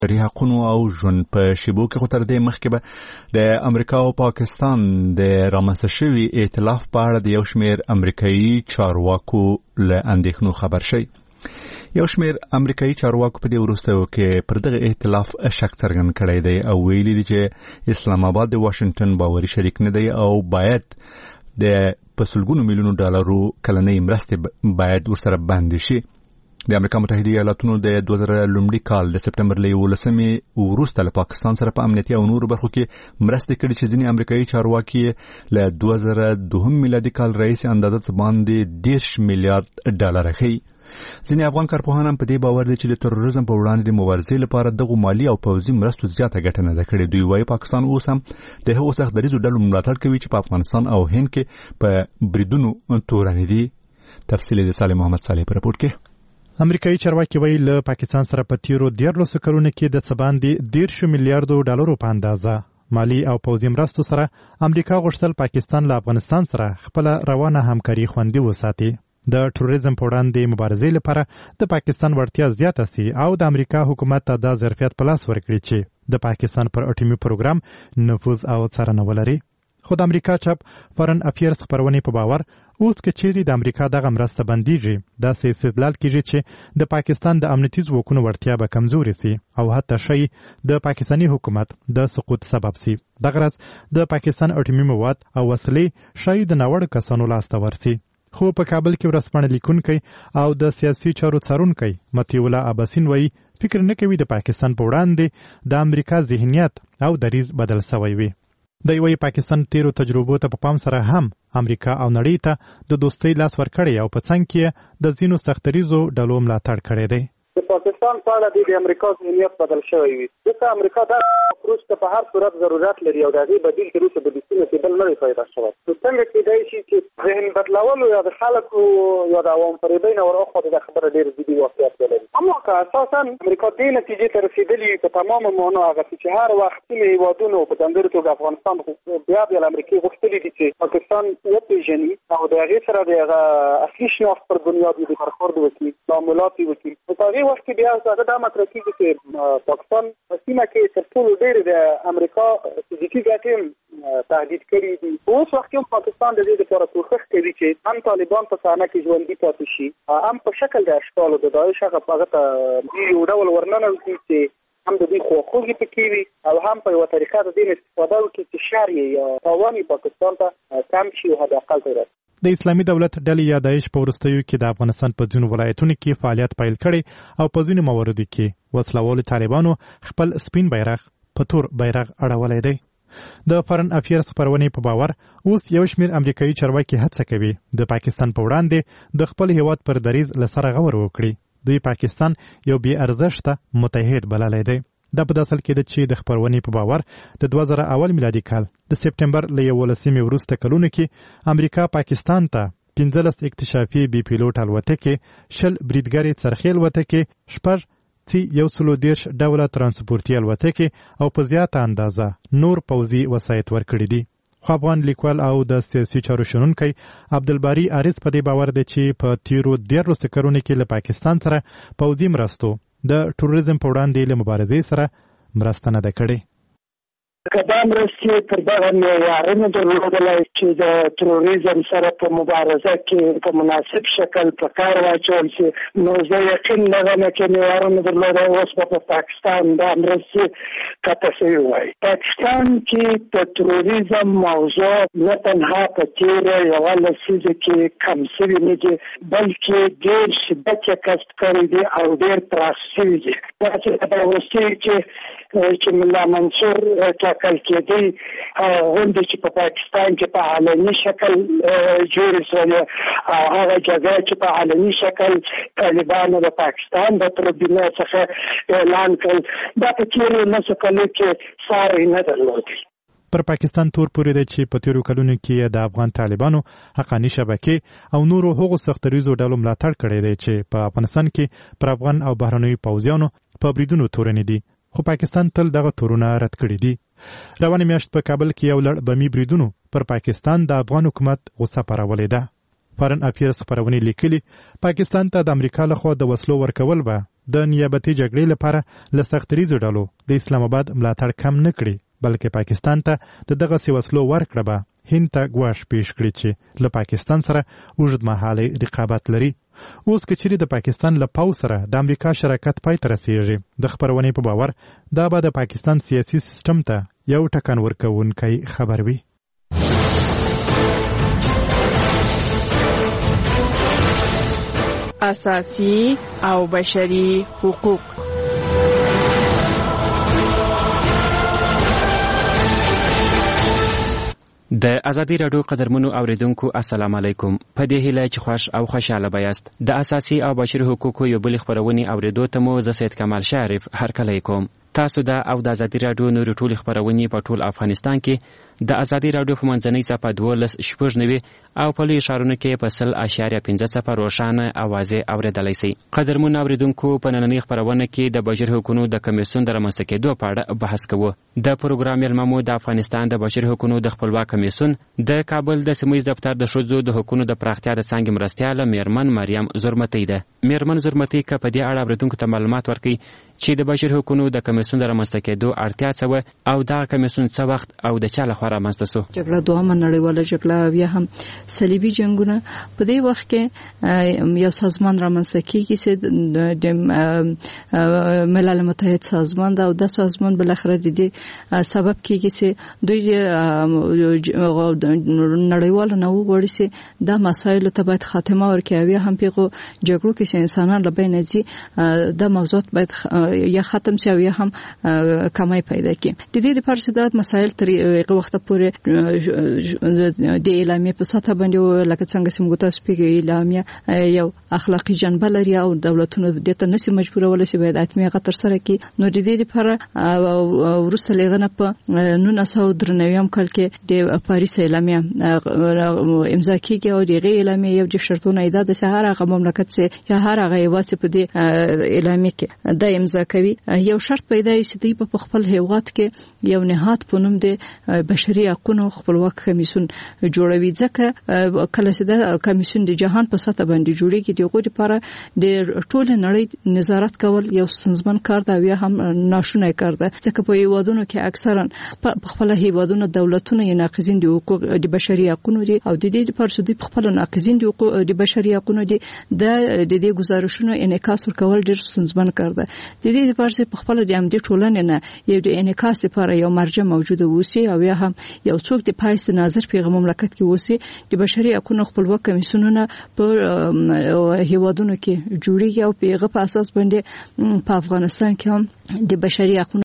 حقونو او ژوند په شیبو کې خو تر دې مخکې به د امریکا او پاکستان د رامنځته شوي ائتلاف په اړه د یو شمېر امریکایي چارواکو له اندېښنو خبر شي. یو شمېر امریکایي چارواکو په دې وروستیو کې پر دغه ائتلاف شک څرګند کړی دی او ویلي دي چې اسلام آباد د واشنگټن باوري شریک نه دی او باید د په سلګونو میلیونو ډالرو کلنۍ مرستې باید ورسره بندي شي. د امریکا متحده ایالاتونو د 2000 لومړي کال د سپټمبر له 11 وروسته له پاکستان سره په امنیتي او نورو برخو کې مرستې کړې چې ځینې امریکایي چارواکي له 2002 میلادي کال راهیسې اندازه باندې 10 میلیارډ ډالر ښیي. ځینې افغان کارپوهان هم په دې باور دي چې د تروریزم په وړاندې د مبارزې لپاره دغه مالی او پوځي مرستو زیاته ګټه نه ده کړې. دوی وايي پاکستان اوس هم د هغو سخت دریځو ډلو ملاتړ کوي چې په افغانستان او هند کې په بریدونو تورن دي. تفصیل د صالح محمد صالح په رپورټ کې. امریکایي چارواکي وایي له پاکستان سره په تیرو 13 کلونو کې د څه باندې 10 میلیارډو ډالرو په اندازه مالی او پوځي مرستو سره امریکا غوښتل پاکستان له افغانستان سره خپل روانه همکاري خوندي وساتي. د تروریزم په وړاندې مبارزې لپاره د پاکستان وړتیا زیاته سي او د امریکا حکومت ته د ظرفیت په لاس ورکړي چې د پاکستان پر اټومي پروګرام نفوذ او څارنه ولري. خو د امریکا چاپ فارن افیرز خبرونې په باور اوس که چیرې د امریکا دغه مرسته بندیږي داسې استدلال کیږي چې د پاکستان د امنیتي ځواکونو وړتیا به کمزوري سي او حتی شي د پاکستاني حکومت د سقوط سبب سي. دغه راز د پاکستان اټومي مواد او وسلې شي د ناوړه کسانو لاسته ورسي. خو په کابل کې ورځپاڼه لیکونکی او د سیاسي چارو څارونکی مطیع الله عباسین وایي فکر نه کوي د پاکستان په وړاندې د امریکا ذهنیت او دریځ بدل شوی وي. د یوې پاکستان تیرو تجربو ته په پام سره هم امریکا او نړۍ ته د دوستۍ لاس ورکړی او په څنګ کې د ځینو سختریزو ډلو ملاتړ کړی دی. د پاکستان په اړه د امریکا ذهنیت بدل شوی وي. ځکه امریکا دا پروژه ته په هر صورت ضرورت لري او د هغې بدیل کې روسه د بسونو کې بل نه پیدا شوی. نو څنګه کېدای شي چې ذهن بدلولو یا د خلکو یا د عوام فریبین ورخوا د خبره ډېر جدي واقعیت ولري. اما که اساسا امریکا دې نتیجې ته رسېدلي په تمامه معنا هغه چې هر وخت ځینې هېوادونو په ځانګړې توګه افغانستان بیا د امریکې غوښتلي دي چې پاکستان وپېژني او د هغې سره د هغه اصلي شناخت پر بنیاد د برخورد وکړي، تعاملات یې وکړي. په هغې وخت کې بیا دا مطرح کېږي چې پاکستان په سیمه کې تر ټولو ډېرې د امریکا فزیکي ګټې تهدید کړي دي. اوس وخت کې پاکستان د دې لپاره کوښښ کوي چې هم طالبان په صحنه کې ژوندي پاتې شي، هم په شکل د اشکالو د داعش هغه ته یو ډول ورننوځي چې هم د دوی خواخوږي پکې وي او هم په یوه طریقه د دې استفاده وکړي چې شر یا تاوان پاکستان ته کم شي او حد اقل ته رسي. د اسلامي دولت ډلې یا داعش په وروستیو کې د افغانستان په ځینو ولایتونو کې فعالیت پیل کړی او په ځینو مواردو کې وسلوالو طالبانو خپل سپین بیرغ په تور بیرغ اړولی دی. د فارن افیرز خبرونې په باور اوس یو شمېر امریکایي چارواکي هڅه کوي د پاکستان په وړاندې د خپل هیواد پر دریځ له سره غور وکړي. دوی پاکستان یو بې ارزښته متحد بللی دی. دا په داسل کې ده چې د خبرونې په باور د 2001 میلادي کال د سپټمبر له 11 وروسته کلونو کې امریکا پاکستان ته 15 اکتشافي بي پیلوټ الوتکې، 10 بریدګرې څرخي الوتکې، 130 ډوله ترانسپورتي الوتکې او په زیاته اندازه نور پوځي وسایط ورکړي دي. خو افغان لیکوال او د سیاسي چارو شنونکی عبدالباري عارض په دې باور دی چې په تیرو 13 کلونو کې له پاکستان سره پوځي مرستو د تروریزم په وړاندې له مبارزې سره مرسته نه ده کړې. که دا مرستې پر دغه معیارونو درلودلی چې د تروریزم سره په مبارزه کې په مناسب شکل په کار واچول شي نو زه یقین لرم چې معیارونه درلودلی اوس به په پاکستان دا مرستې قطع شوي وای. پاکستان کې د تروریزم موضوع نه تنها په تېره یوه لسیزه کې کم شوي نه دي بلکې ډېر شدت یې کسب کړی دی او ډېر پراخ شوي دي. داسې په وروستیو چې ملا منصور ټاکل کېدی غونډې چې په پاکستان کې په علني شکل جوړې شوې او هغه جګړه چې په علني شکل طالبانو د پاکستان د تربینه څخه اعلان کړ دا په تېرو 9 کلونو کې ساری نه درلودی. پر پاکستان تور پورې دی چې په تیرو کلونو کې د افغان طالبانو حقاني شبکې او نورو هغو سختریزو ډلو ملاتړ کړی دی چې په افغانستان کې پر افغان او بهرنیو پوځیانو په بریدونو تورنې دي. خو پاکستان تل دغه تورونه رد کړي دي. روانه میاشت په کابل کې یو لړ بمي بریدونو پر پاکستان د افغان حکومت غوسه پارولې ده. فارن افیرز خبرونه لیکلي پاکستان ته د امریکا لخوا د وسلو ورکول به د نیابتي جګړې لپاره له سختریزو ډلو د اسلام آباد ملاتړ کم نه کړي، بلکې پاکستان ته دغه وسلو ورکړه به هند ته ګواښ پیښ کړي چې له پاکستان سره اوږدمهاله رقابت لري. اوس که چیرې د پاکستان له پوځ سره د امریکا شراکت پای ته رسیږي، د خپرونې په باور دا به د پاکستان سیاسي سیستم ته یو ټکان ورکوونکی خبر وي. اساسي او بشري حقوق. د ازادي راډیو قدرمنو اوریدونکو السلام علیکم. په دې هیله چې خوش او خوشاله بیاست. د اساسي او بشري حقوقو یو بل خبرونه اوریدو ته مو زه سید کمال شریف هرکلی کوم. تاسو دا او د ازادي راډیو نور ټول خبرونه په ټول افغانستان کې د ازادي راډیو په منځنۍ صفحه 12.9 او په لوی ښارونو کې په 0.5 روښانه اوازې اوریدلای شئ. قدرمن اوریدونکو په نننۍ خبرونه کې د بشري حقوقو د کمیسیون د رامنځته کېدو په اړه بحث کوو. د پروګرام یلممو د افغانستان د بشري حقوقو د خپلواک کمیسیون د کابل د سیمې دفتر د ښځو د حقوقو د پراختیا د څنګه مرستیال میرمن مریم زرمتی ده. میرمن زرمتی که په دې اړه اوریدونکو ته معلومات ورکړي چې د بشري حقوقو د کمیسیون د رامنځته کېدو اړتیا څه و او دا کمیسیون څه وخت او د چا لخوا رامنځته شو. جګړه دوامه نړیواله جګړه بیا هم صلیبي جنگونه په دې وخت کې یو سازمان رامنځته کیږي چې د ملل متحد سازمان دا او د سازمان بل اخر د دې سبب کیږي چې دوی نړیوال نه وګوري چې دا مسایل ته باید خاتمه ورکړي. هم پیغو جګړو کې انسانان لبې نزي د موضوعات باید یا ختم شي یا هم کمای پیدا کړي. د دې لپاره چې دا مسایل تر یو وخت پورې د اعلامیه په سطح باندې لکه څنګه چې موږ تاسو پیږو اعلامیه یو اخلاقی جنبه لري او دولتونه د ته نشي مجبورول چې باید اتمی غتر سره کې. نو د دې لپاره ورسره لغنه په 1993 کال کې د پاریس اعلامیه امضا کیږي او دغه اعلامیه یو د شرطونو ایجاد د شهر هغه مملکت چې یا هر هغه واسه په دې اعلامیه کې د امضا کوي. یو شرط پیدا شي چې په خپل هیواد کې یو نهاد په نوم د بشري حقوقو خپلواک کمیسیون جوړوي. ځکه کله چې د کمیسیون د جهان په سطح باندې جوړیږي دغه لپاره د ټول نړۍ نظارت کول یو ستونزمن کار دی یا هم ناشونی کار دی. ځکه په یوادونو کې اکثرا خپل هیوادونو دولتونه یې ناقضین دي حقوق د بشري حقوقو دي او د دې لپاره چې د خپل ناقضین دي حقوق د بشري حقوقو دي د دې گزارشونو انعکاس ورکول ډیر ستونزمن کار دی. د دې لپاره چې خپل د امدی ټولنې نه یو د انعکاس لپاره یو مرجع موجوده وسی او یا هم یو څوک د پایست ناظر پیغام مملکت کې وسی د بشري حقوقو خپلواک کمیسیونونه په هیوادونو کې جوړیږي او پیغه په اساس باندې په افغانستان کې هم د بشري حقوقو